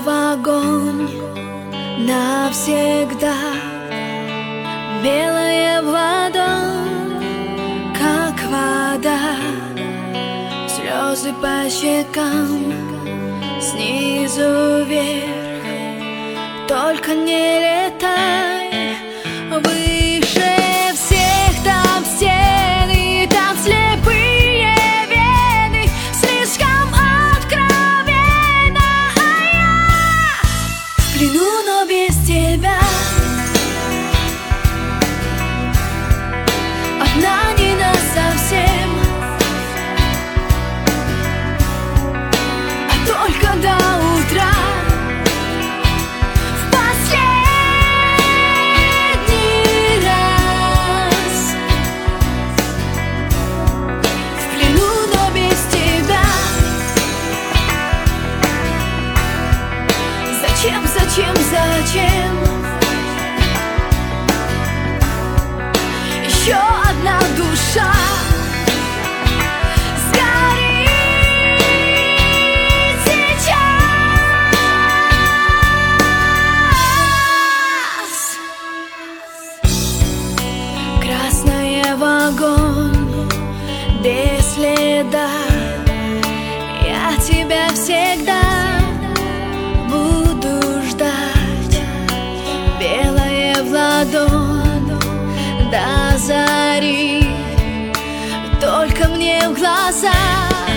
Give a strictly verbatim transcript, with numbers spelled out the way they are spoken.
в огонь навсегда, белая в ладонь, как вода, слезы по щекам, снизу вверх. Только не летай выше всех, там стены, там слепые вены, слишком откровенно, а я в плену, но без тебя. Одна не насовсем, а только до утра. Зачем, зачем, зачем еще одна душа сгорит сейчас? Красная в огонь без следа, я тебя всегда буду ждать, белая в ладонь до зари, только мне в глаза.